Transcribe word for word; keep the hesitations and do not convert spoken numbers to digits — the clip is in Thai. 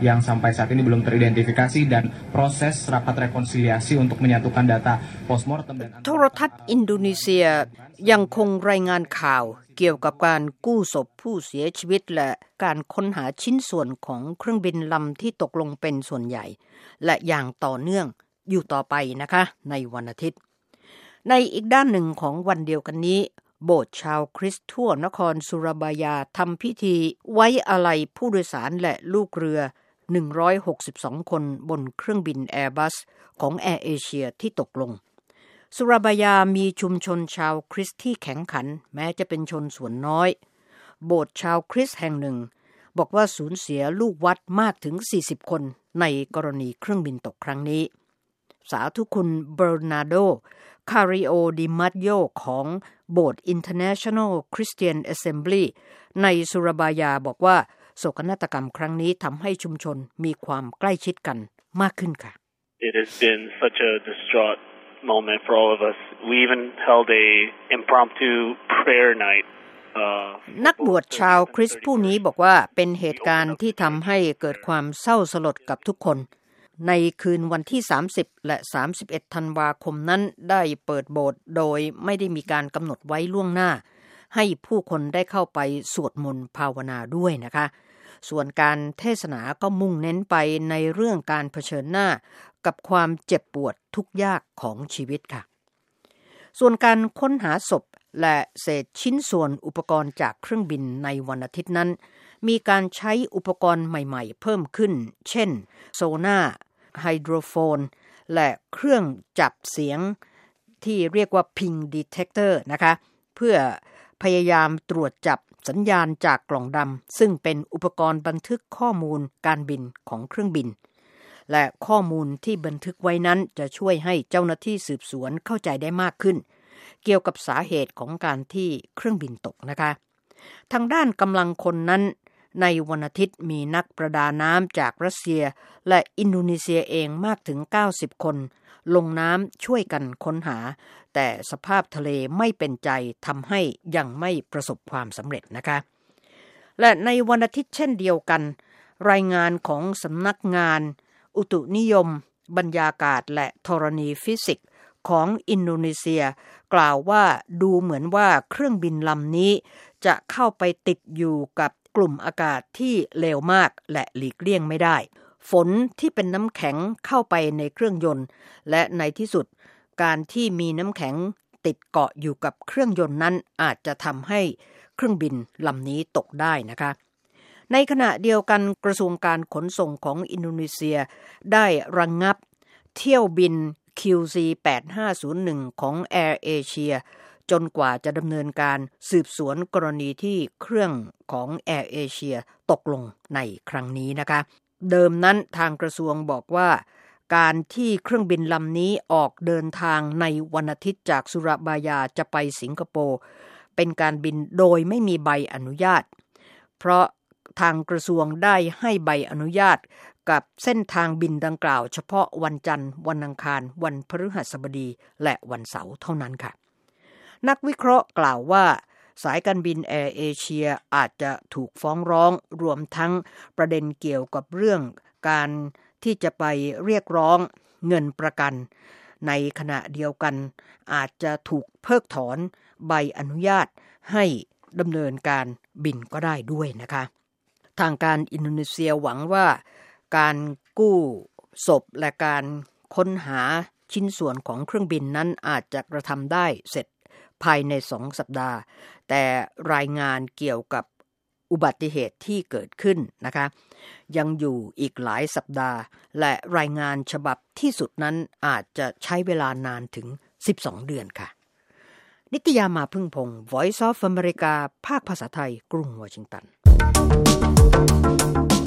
yang sampai saat ini belum teridentifikasi dan proses rapat rekonsiliasi untuk menyatukan data postmortem dan โทรทัศน์อินโดนีเซียยังคงรายงานข่าวเกี่ยวกับการกู้ศพผู้เสียชีวิตและการค้นหาชิ้นส่วนของเครื่องบินลำที่ตกลงเป็นส่วนใหญ่และอย่างต่อเนื่องอยู่ต่อไปนะคะในวันอาทิตย์ในอีกด้านหนึ่งของวันเดียวกันนี้โบสถ์ชาวคริสต์ทั่วนครสุราบายาทำพิธีไว้อาลัยผู้โดยสารและลูกเรือหนึ่งร้อยหกสิบสองคนบนเครื่องบิน Airbus ของ Air Asia ที่ตกลงสุราบายามีชุมชนชาวคริสต์ที่แข็งขันแม้จะเป็นชนส่วนน้อยโบสถ์ชาวคริสต์แห่งหนึ่งบอกว่าสูญเสียลูกวัดมากถึงสี่สิบคนในกรณีเครื่องบินตกครั้งนี้สาธุคุณเบอร์นาโดคาริโอดิมัตโยของโบสถ์ International Christian Assembly ในสุราบายาบอกว่าโศกนาฏกรรมครั้งนี้ทำให้ชุมชนมีความใกล้ชิดกันมากขึ้นค่ะ It has been such a distraught moment for all of us. We even held a impromptu prayer night. นักบวชชาวคริสต์ผู้นี้บอกว่าเป็นเหตุการณ์ที่ทำให้เกิดความเศร้าสลดกับทุกคนในคืนวันที่สามสิบและสามสิบเอ็ดธันวาคมนั้นได้เปิดโบสถ์โดยไม่ได้มีการกำหนดไว้ล่วงหน้าให้ผู้คนได้เข้าไปสวดมนต์ภาวนาด้วยนะคะส่วนการเทศนาก็มุ่งเน้นไปในเรื่องการเผชิญหน้ากับความเจ็บปวดทุกข์ยากของชีวิตค่ะส่วนการค้นหาศพและเศษชิ้นส่วนอุปกรณ์จากเครื่องบินในวันอาทิตย์นั้นมีการใช้อุปกรณ์ใหม่ๆเพิ่มขึ้นเช่นโซน่าไฮโดรโฟนและเครื่องจับเสียงที่เรียกว่า Ping Detector นะคะเพื่อพยายามตรวจจับสัญญาณจากกล่องดำซึ่งเป็นอุปกรณ์บันทึกข้อมูลการบินของเครื่องบินและข้อมูลที่บันทึกไว้นั้นจะช่วยให้เจ้าหน้าที่สืบสวนเข้าใจได้มากขึ้นเกี่ยวกับสาเหตุของการที่เครื่องบินตกนะคะทางด้านกำลังคนนั้นในวันอาทิตย์มีนักประดาน้ำจากรัสเซียและอินโดนีเซียเองมากถึงเก้าสิบคนลงน้ำช่วยกันค้นหาแต่สภาพทะเลไม่เป็นใจทำให้ยังไม่ประสบความสำเร็จนะคะและในวันอาทิตย์เช่นเดียวกันรายงานของสำนักงานอุตุนิยมบรรยากาศและธรณีฟิสิกส์ของอินโดนีเซียกล่าวว่าดูเหมือนว่าเครื่องบินลำนี้จะเข้าไปติดอยู่กับกลุ่มอากาศที่เลวมากและหลีกเลี่ยงไม่ได้ฝนที่เป็นน้ำแข็งเข้าไปในเครื่องยนต์และในที่สุดการที่มีน้ำแข็งติดเกาะอยู่กับเครื่องยนต์นั้นอาจจะทำให้เครื่องบินลำนี้ตกได้นะคะในขณะเดียวกันกระทรวงการขนส่งของอินโดนีเซียได้ระงับเที่ยวบิน คิว ซี แปดห้าศูนย์หนึ่ง ของ Air Asia จนกว่าจะดำเนินการสืบสวนกรณีที่เครื่องของ Air Asia ตกลงในครั้งนี้นะคะเดิมนั้นทางกระทรวงบอกว่าการที่เครื่องบินลำนี้ออกเดินทางในวันอาทิตย์จากสุราบายาจะไปสิงคโปร์เป็นการบินโดยไม่มีใบอนุญาตเพราะทางกระทรวงได้ให้ใบอนุญาตกับเส้นทางบินดังกล่าวเฉพาะวันจันทร์วันอังคารวันพฤหัสบดีและวันเสาร์เท่านั้นค่ะนักวิเคราะห์กล่าวว่าสายการบินแอร์เอเชียอาจจะถูกฟ้องร้องรวมทั้งประเด็นเกี่ยวกับเรื่องการที่จะไปเรียกร้องเงินประกันในขณะเดียวกันอาจจะถูกเพิกถอนใบอนุญาตให้ดำเนินการบินก็ได้ด้วยนะคะทางการอินโดนีเซียหวังว่าการกู้ศพและการค้นหาชิ้นส่วนของเครื่องบินนั้นอาจจะกระทำได้เสร็จภายในสองสัปดาห์แต่รายงานเกี่ยวกับอุบัติเหตุที่เกิดขึ้นนะคะยังอยู่อีกหลายสัปดาห์และรายงานฉบับที่สุดนั้นอาจจะใช้เวลานานถึงสิบสองเดือนค่ะนิตยามาพึ่งพงศ์ Voice of America ภาคภาษาไทยกรุงวอชิงตัน